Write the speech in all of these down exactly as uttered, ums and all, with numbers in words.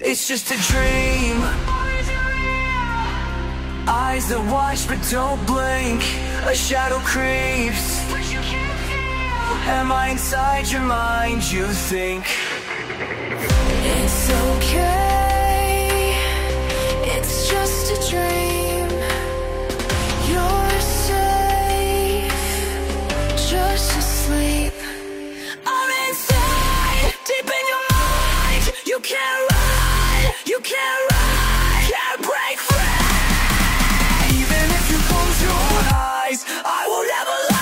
It's just a dream. Eyes that watch but don't blink. A shadow creeps. Am I inside your mind, you think? It's okay, it's just a dream. You're safe, just asleep. I'm inside, deep in your mind. You can't run, you can't run, can't break free. Even if you close your eyes, I will never lie.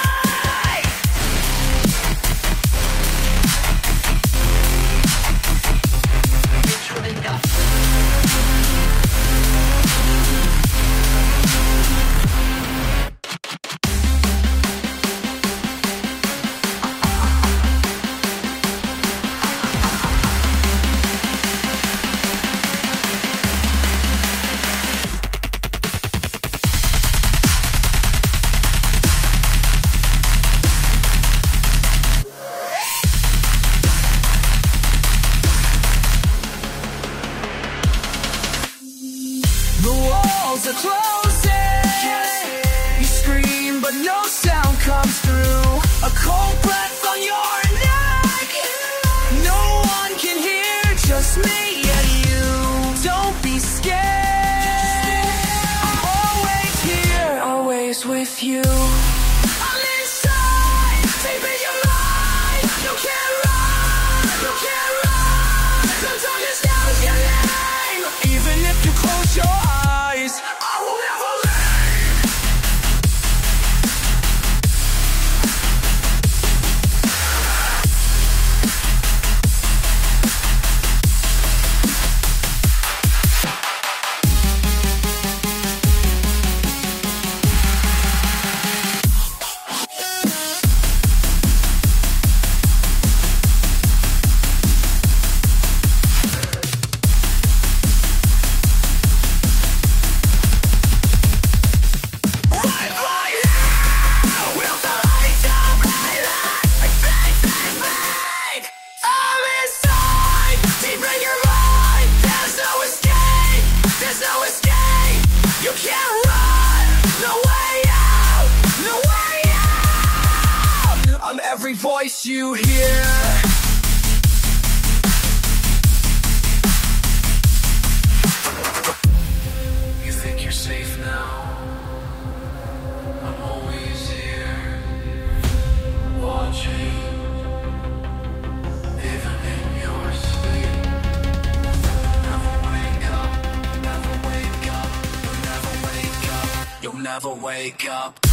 The walls are closing. You scream but no sound comes through. A cold breath on your neck. No one can hear, just me and you. Don't be scared. I'm always here, always with you. I'm inside, deep in your mind. You can't run, you can't run. Don't understand your name. Even if you close your eyes, I will never leave. You can't run, no way out, no way out. I'm every voice you hear. You think you're safe now? I'm always here, watching, even in your sleep. Never wake up, never wake up. You'll never wake up.